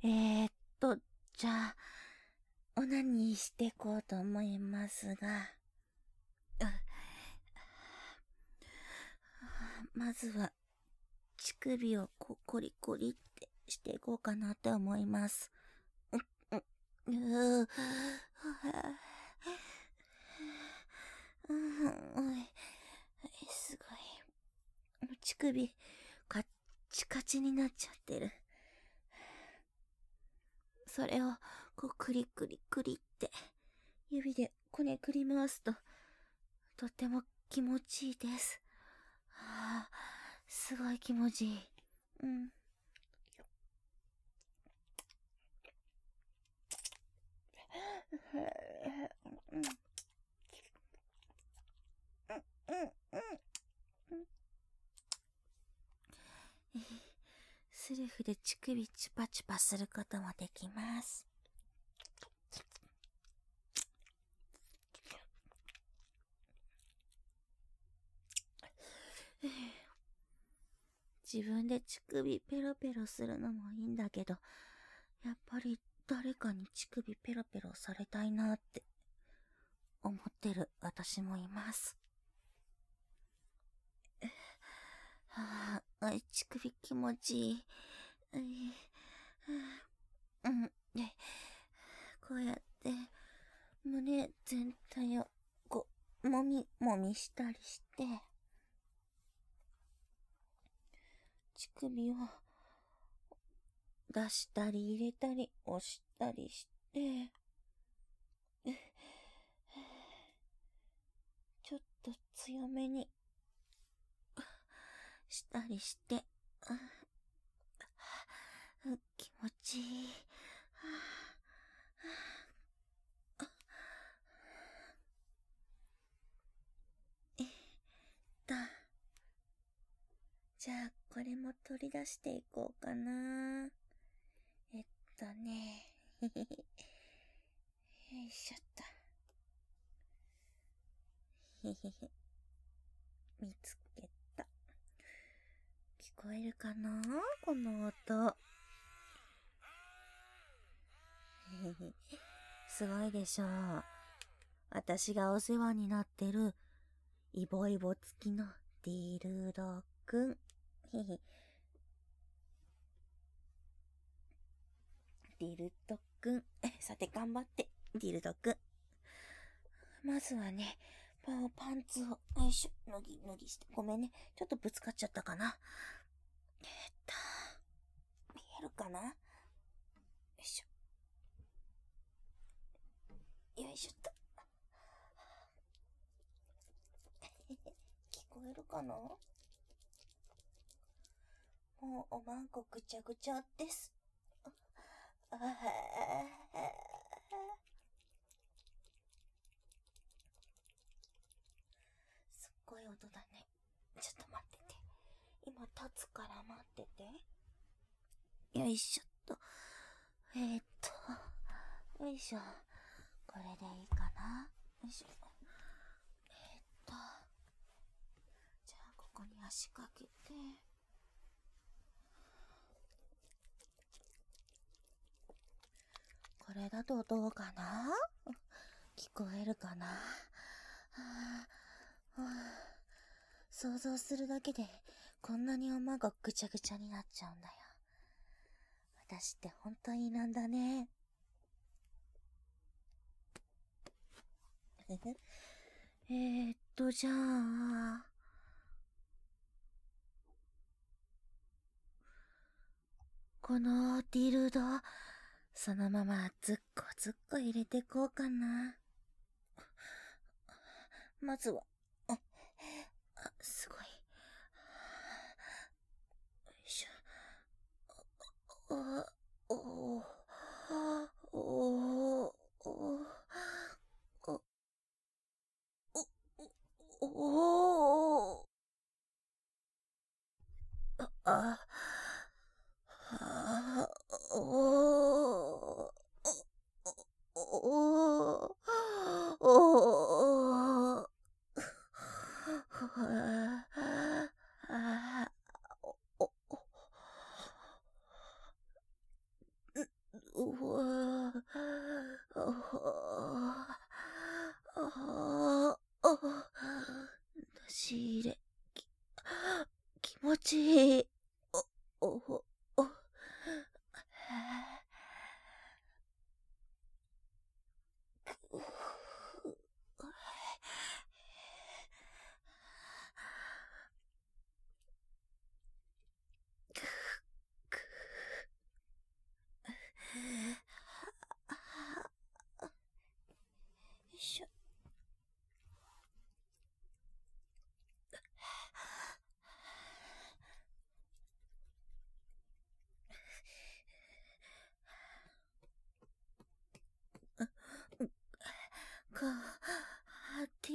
えーっと、じゃあ、オナニーしてこうと思いますが、まずは、乳首をコリコリってしていこうかなって思います。すごい。乳首、カッチカチになっちゃってる。それを、クリクリクリって、指でこねくり回すと、とっても気持ちいいです。すごい気持ちいい。うん。セルフで乳首チュパチュパすることもできます。自分で乳首ペロペロするのもいいんだけど、やっぱり誰かに乳首ペロペロされたいなって思ってる私もいます。乳首気持ちいい。うん。で、こうやって胸全体をもみもみしたりして、乳首を出したり入れたり押したりして、ちょっと強めにしたりして、気持ちいい。と、じゃあこれも取り出していこうかな。ね。よいしょっと。見つけた。聞こえるかなこの音。すごいでしょう。私がお世話になってるイボイボ付きのディルドくん。ディルドくん。さて頑張って、ディルドくん。まずはね、パンツを、よいしょ、脱ぎして。ごめんね。ちょっとぶつかっちゃったかな。見えるかな？よいしょ。よいしょっと。聞こえるかな？もうおまんこぐちゃぐちゃです。すっごい音だね。ちょっと待ってて。今立つから待ってて。よいしょっと。よいしょ。これでいいかな。よいしょ。じゃあここに足かけて。これだとどうかな？聞こえるかな？想像するだけでこんなにおまごぐちゃぐちゃになっちゃうんだよ。私ってほんといいなんだね。じゃあ、このディルド、そのままずっこずっこ入れてこうかな。まずは、すごい。よいしょ。おおおおおおあ、おおお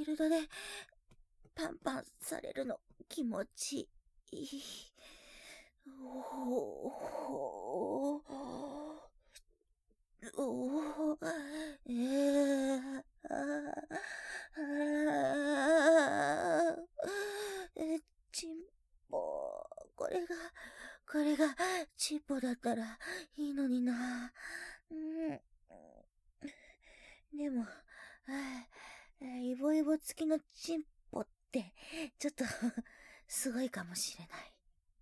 ルドでパンパンされるの気持ちいい。おーおー、チンポ、これが、チンポだったらいいのにな。でも、イボイボ付きのチンポって、ちょっとすごいかもしれない。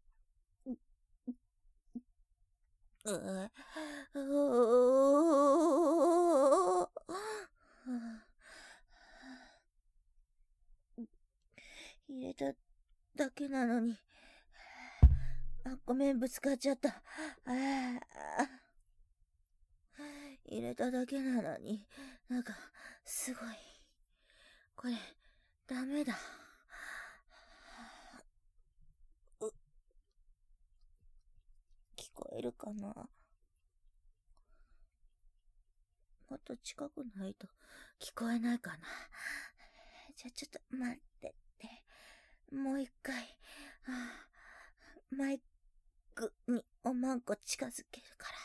入れただけなのに。ごめん、ぶつかっちゃった。入れただけなのに、なんか、すごい。これ、ダメだ。聞こえるかな？もっと近くないと聞こえないかな。じゃ、ちょっと待ってって。もう一回、マイクにおまんこ近づけるから。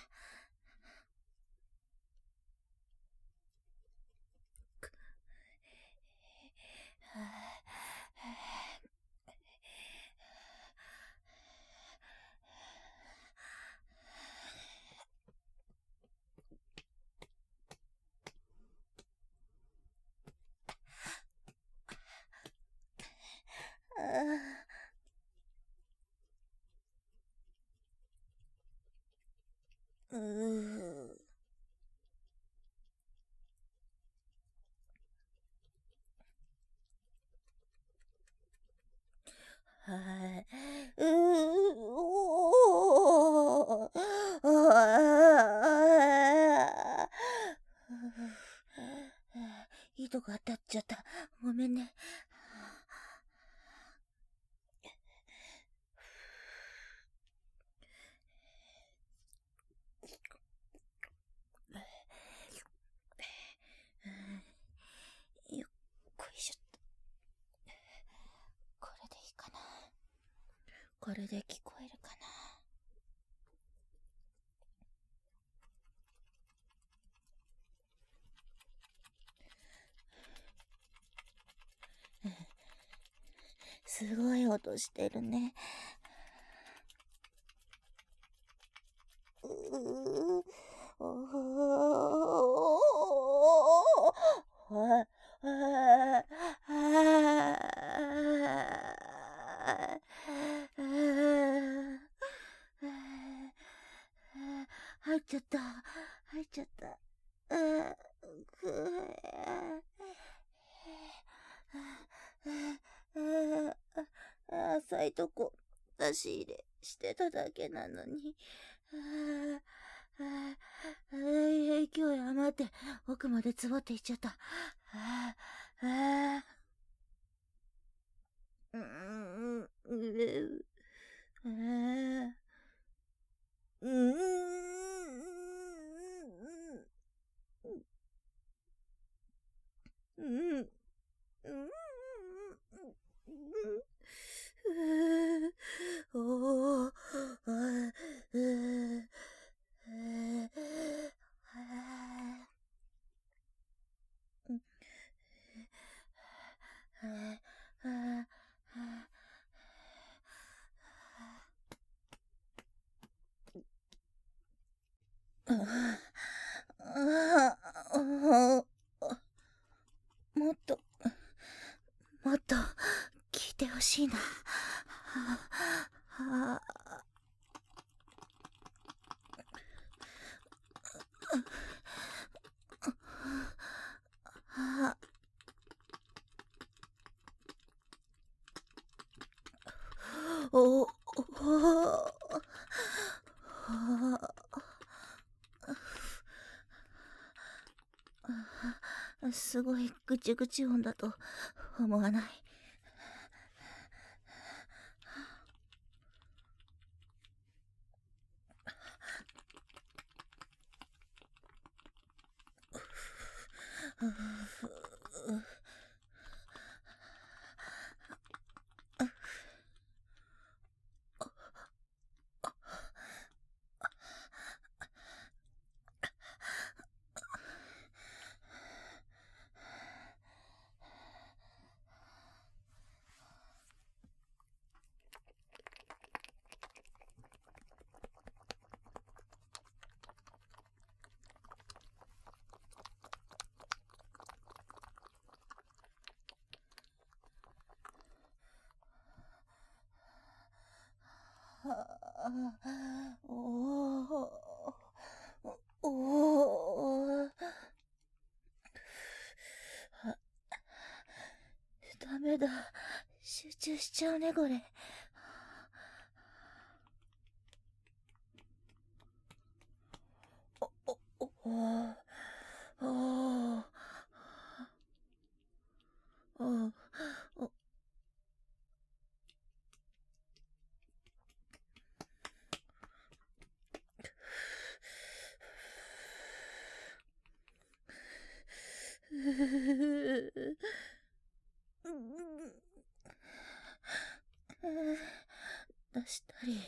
糸が当たっちゃった。ごめんね。よっこいしょっと。これでいいかな。これで聞こえるかな。すごい音してるね。入っちゃった。入っちゃった。浅いとこ出し入れしてただけなのに。勢い余って奥までつぼっていっちゃった。もっと、もっと聞いてほしいな。すごいぐちぐち音だと思わない。 ダメだ。集中しちゃうね、これ。出したり、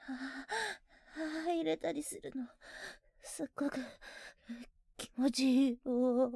入れたりするの、すっごく気持ちいい。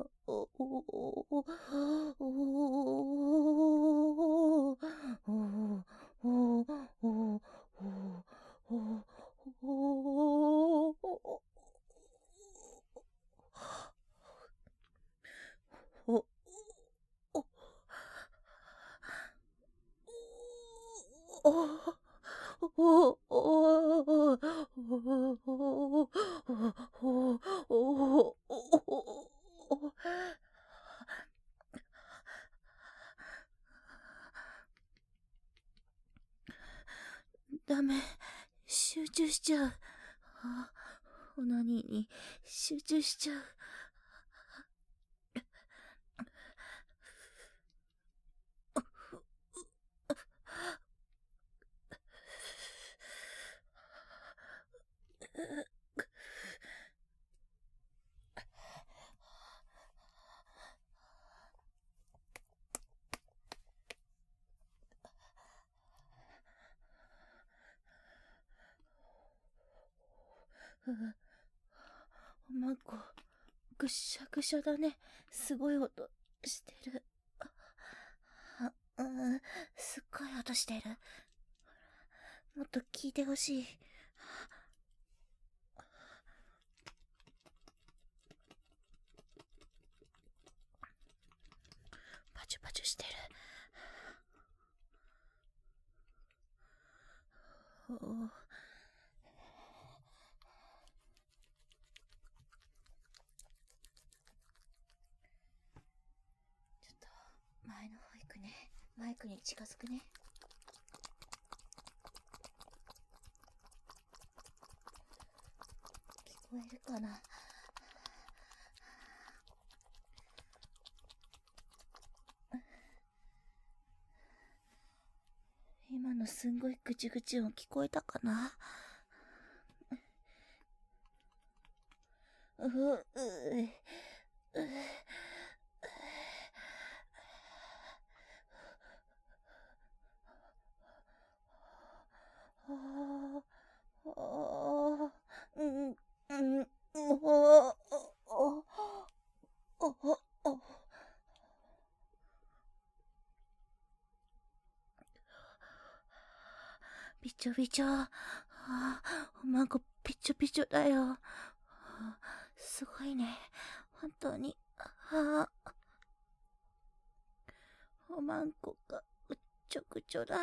ダメ、集中しちゃう。オナニーに集中しちゃう。おまんこ、ぐしゃぐしゃだね。すごい音してる。すっごい音してる。もっと聞いてほしい。パチュパチュしてる。ちょっと前の方行くね。マイクに近づくね。聞こえるかな。今のすんごいぐちぐち音聞こえたかな。びちょびちょ。おまんこびちょびちょだよ。すごいね。本当に。おまんこがぐっちょぐちょだ。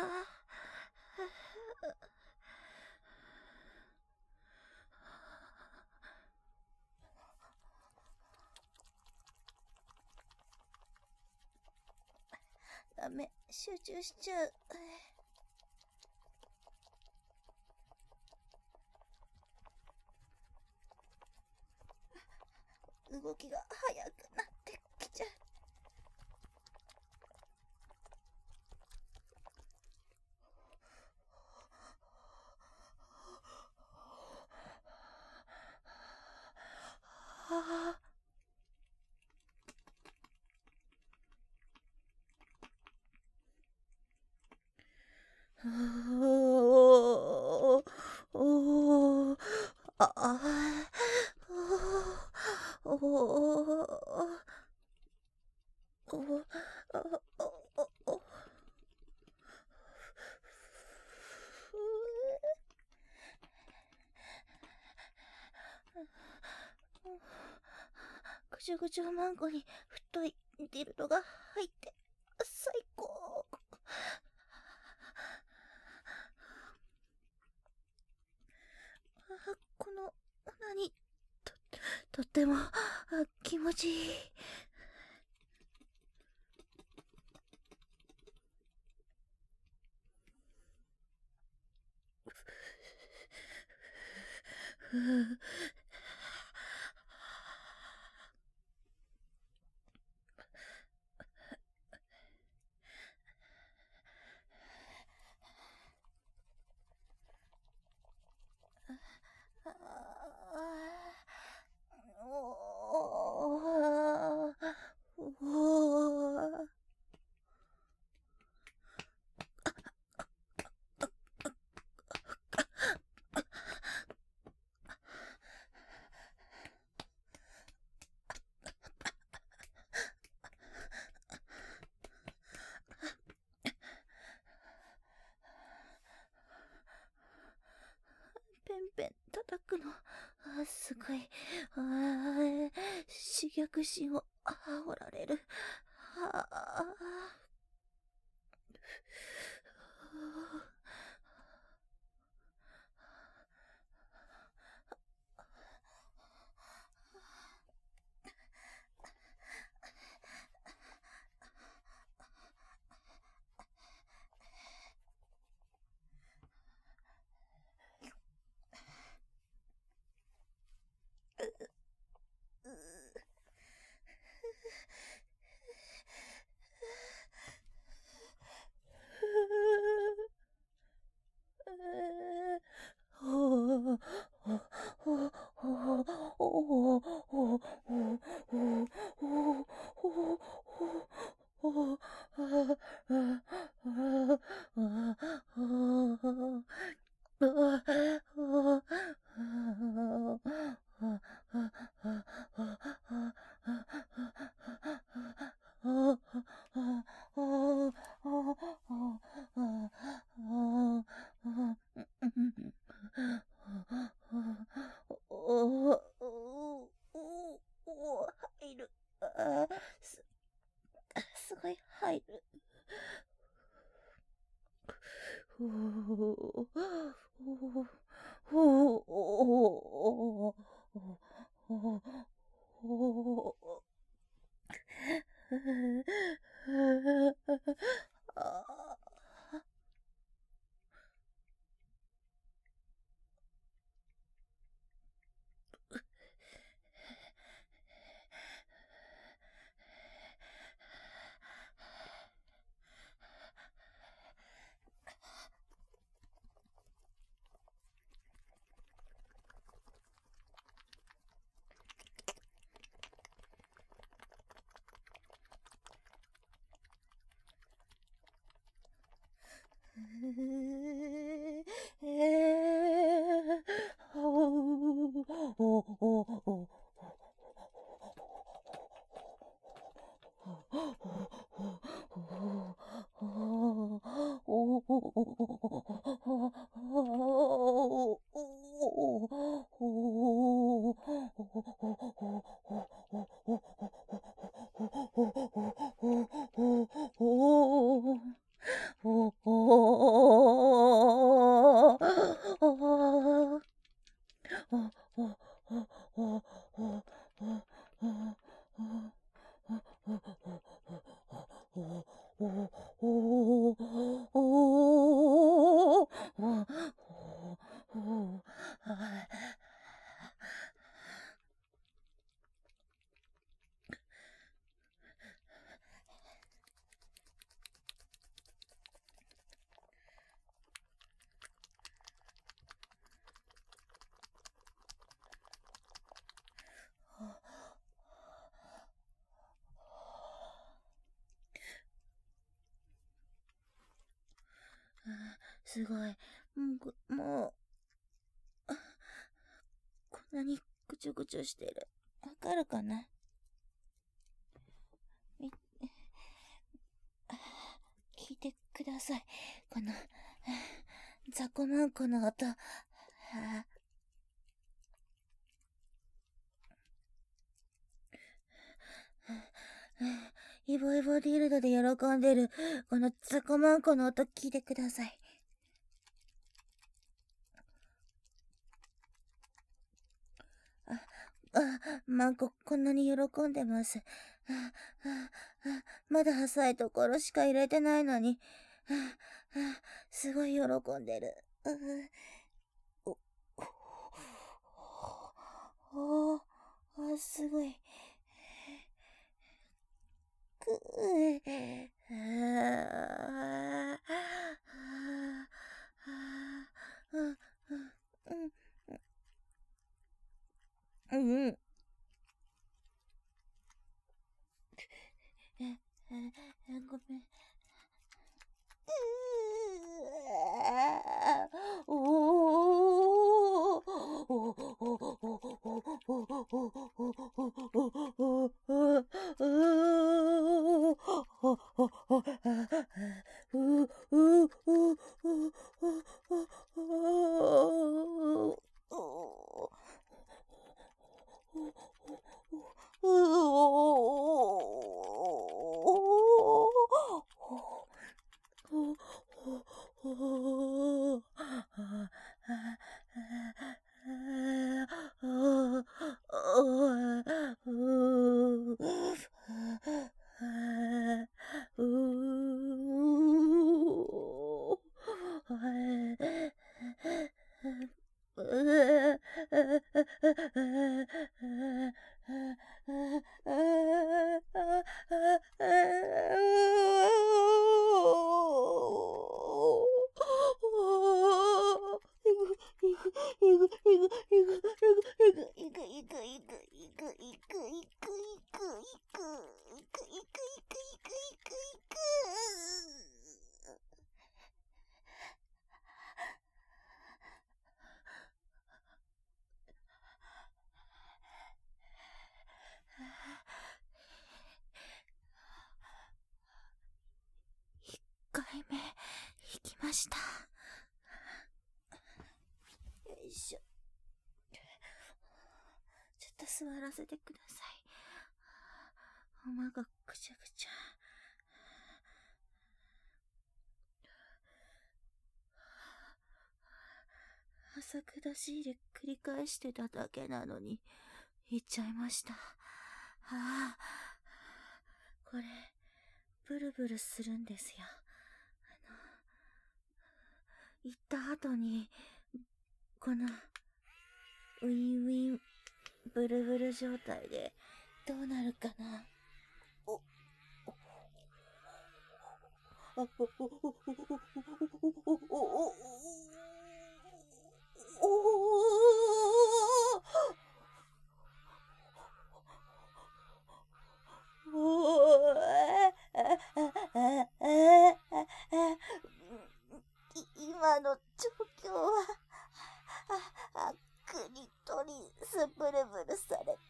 ダメ、集中しちゃう。動きが速くなってきちゃう。ぐちょぐちょマンゴに太いディルドが入って最高。 とっても気持ちいい。ペンペン叩くの、すごい、刺激心を煽られる。入る。すごい入る。すごい。もう、こんなにぐちょぐちょしてる。わかるかな？聞いてください。この、ザコマンコの音。イボイボディルドで喜んでる、このザコマンコの音聞いてください。 マンコ、こんなに喜んでます。まだ浅いところしか入れてないのに、すごい喜んでる。お、お、すごい。うん。ごめん。1回目、行きました。よいしょ。ちょっと座らせてください。馬がぐちゃぐちゃ。浅く出し入れ繰り返してただけなのに、行っちゃいました。これ、ブルブルするんですよ。行った後に、この、ウィンウィン、ブルブル状態で、どうなるかな。今の状況は、クリトリスブルブルされて、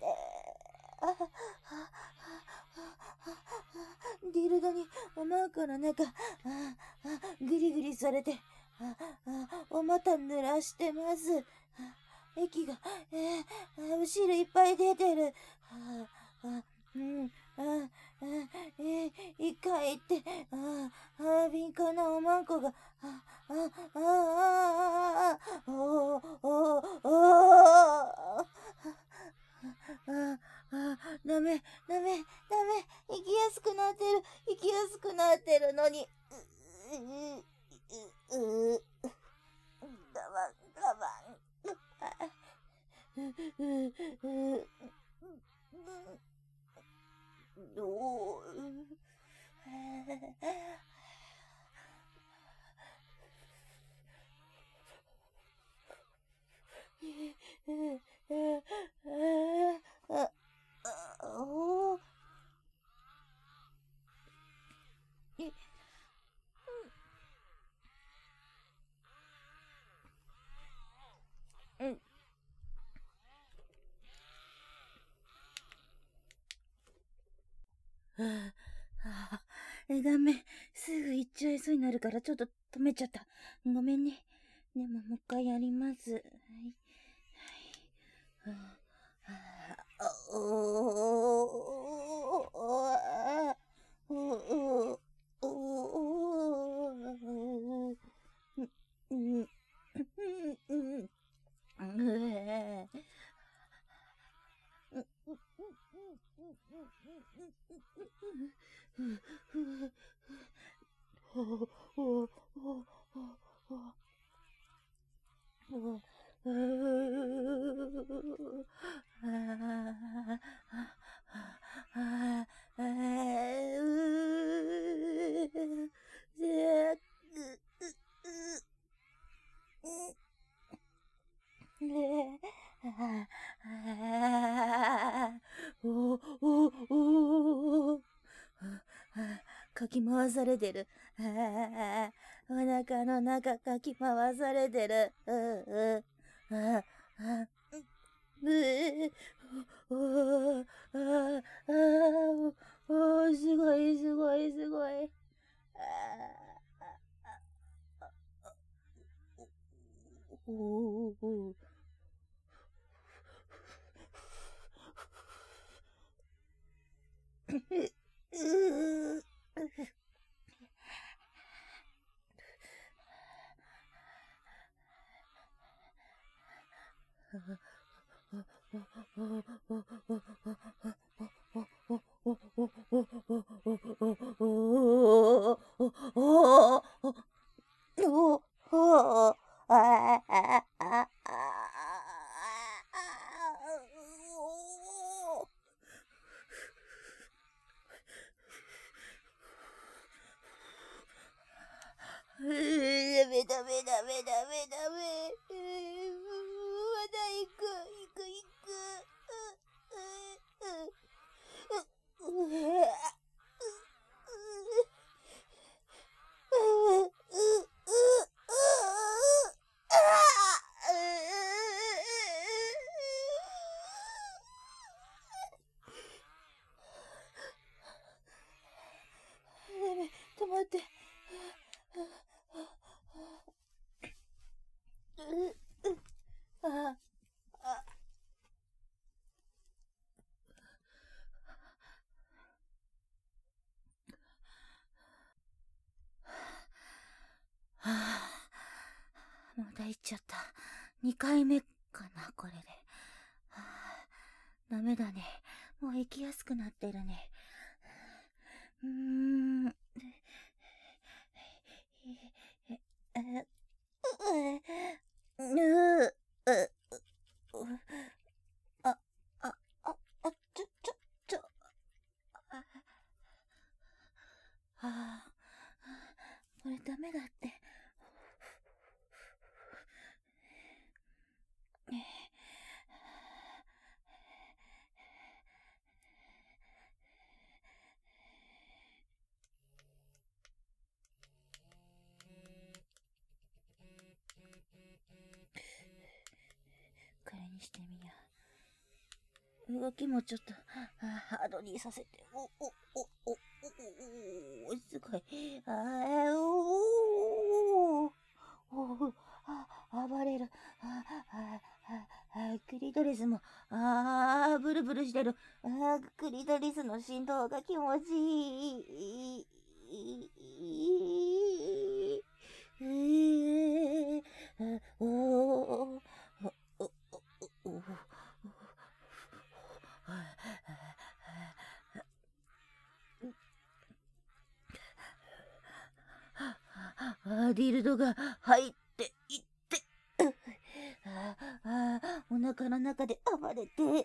ディルドにおまんこの中、グリグリされて、お股濡らしてます。液が、お汁いっぱい出てる。一回行って、敏感なおまんこが、ダメ、行きやすくなってるのに。我慢。ダメ。すぐ行っちゃいそうになるからちょっと止めちゃった。ごめんね。でももう一回やります。はい。 かき回されてる。お腹の中かき回されてる。すごいすごいすごい。ダメダメダメダメダメ。まだ行く。止まって。まだ行っちゃった。2回目かな、これで。ダメだね。もう行きやすくなってるね。これダメだって。これにしてみよう。動きもちょっとハードにさせて。すごい。暴れる。クリトリスも、ブルブルしてる。クリトリスの振動が気持ちいい。ディルドが入っていって、お腹の中で暴れて、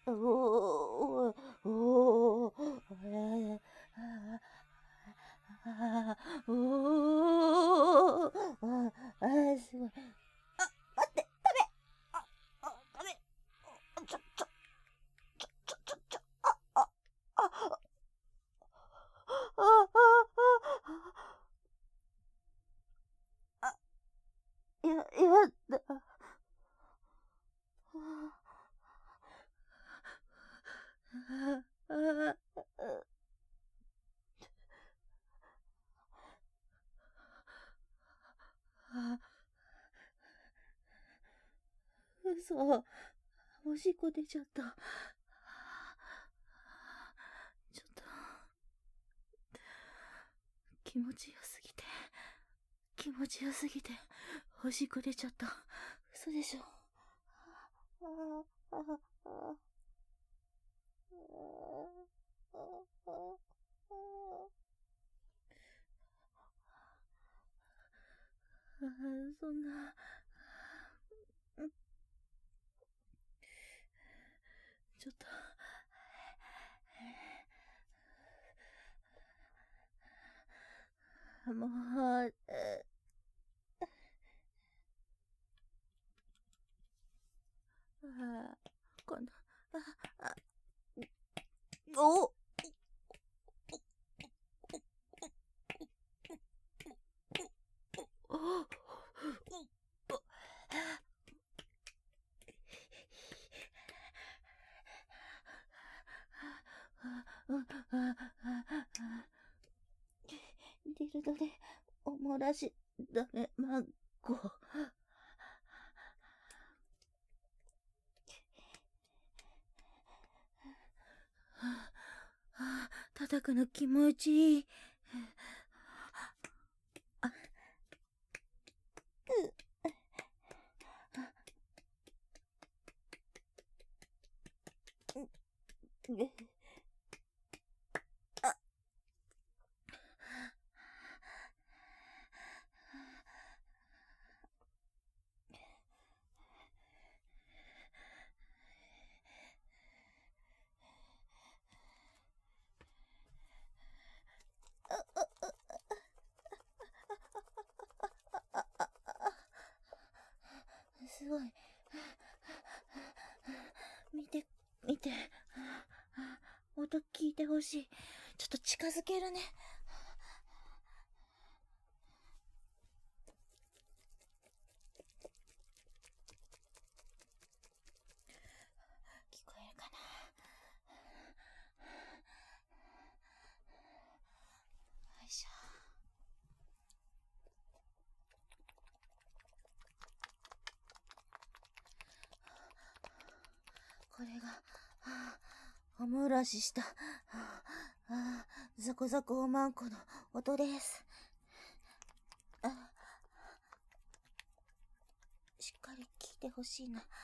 すごい。待って、ダメ。ダメ。やだ。嘘。おしっこ出ちゃった。ちょっと、気持ちよすぎて、おしっこ出ちゃった。嘘でしょ。 そんな、ちょっと、もう、この、あ、おディルドでおもらしダメマンゴ叩くの気持ちいい。すごい。見て、見て。音聞いてほしい。ちょっと近づけるね。聞こえるかな。よいしょ。これが、おもらしした、ザコザコおまんこの音です。しっかり聞いてほしいな。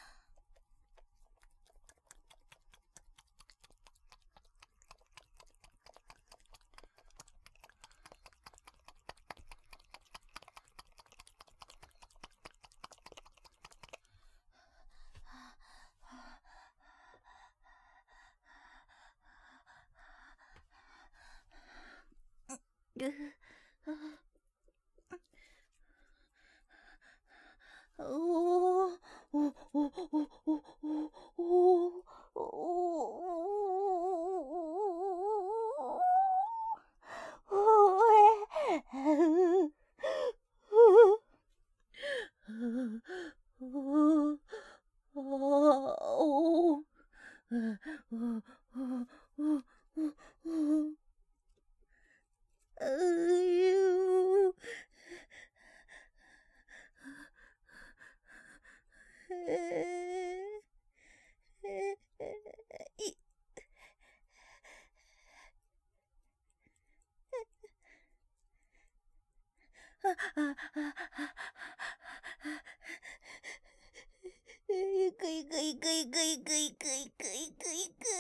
いくいくいくいくいくいくいくいくいく。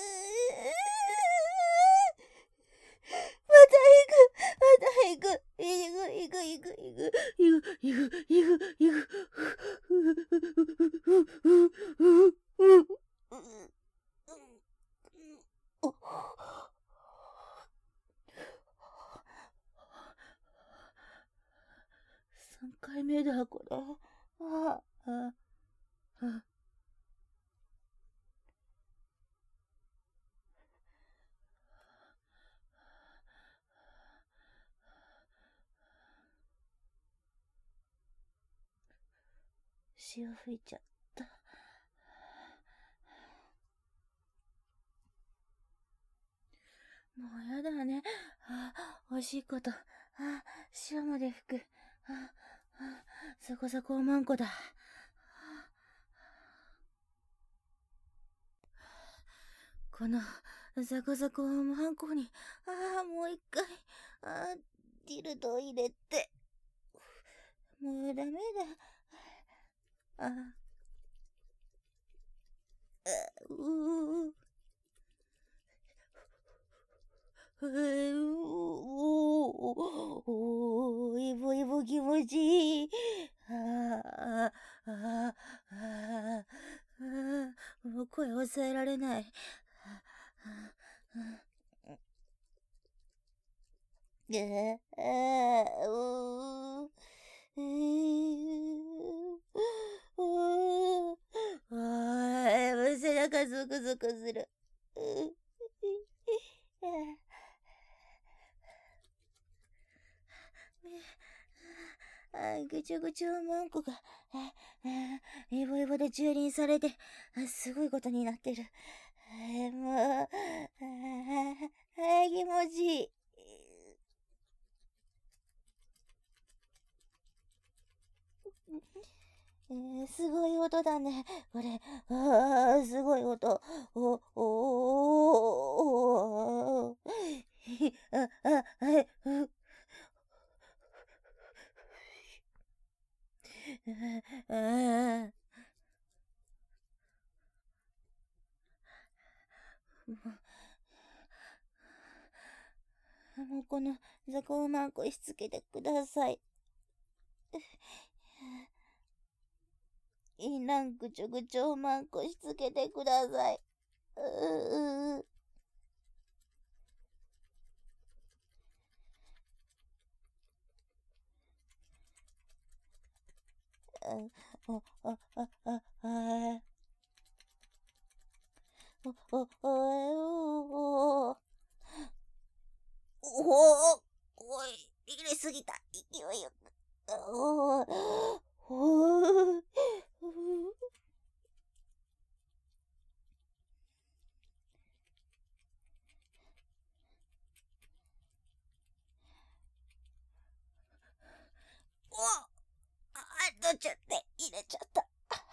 また行く、また行く、行く、行く、行く、行く、行く、行く、行く、行く。3回目だ、これ。潮吹いちゃった。もうやだね。おしいこと。潮まで吹く。そこそこおまんこだ。このザコザコおまんこに、もう一回、ディルドを入れて。もうダメだ。うイボイボ気持ちいい。ああ、ああ、もう声抑えられない。背中ゾクゾクする。ぐちょぐちょマンコが、イボイボで蹂躙されて、すごいことになってる。もう、気持ちいい。すごい音だね。これ、すごい音。はい。もうこの雑魚マンコしつけてください。いらんぐちょぐちょマンコしつけてください。おい、入れすぎた。勢いよく。途中で入れちゃった。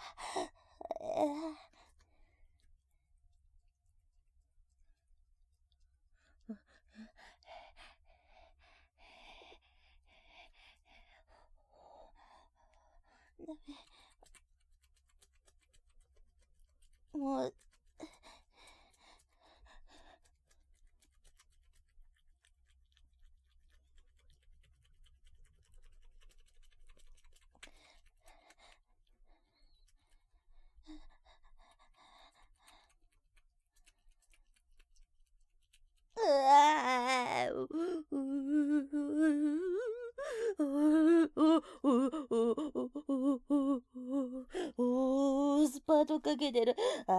もう、スパートかけてる。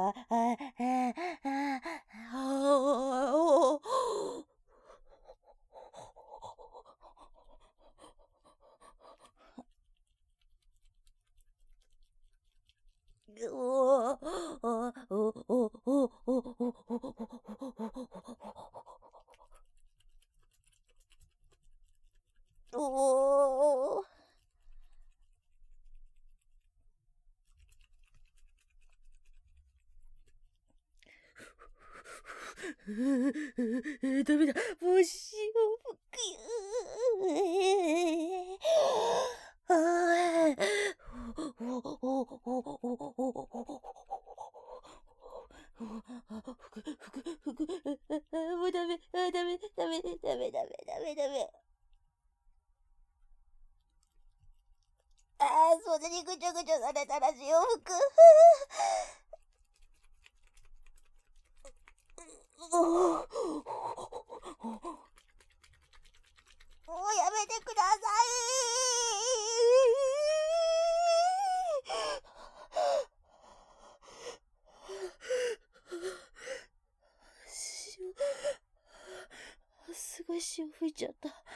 ダメだ。もう潮吹くもうダメ。ダメ。そんなにぐちょぐちょされたら潮吹く。もうやめてください。すごい潮吹いちゃった。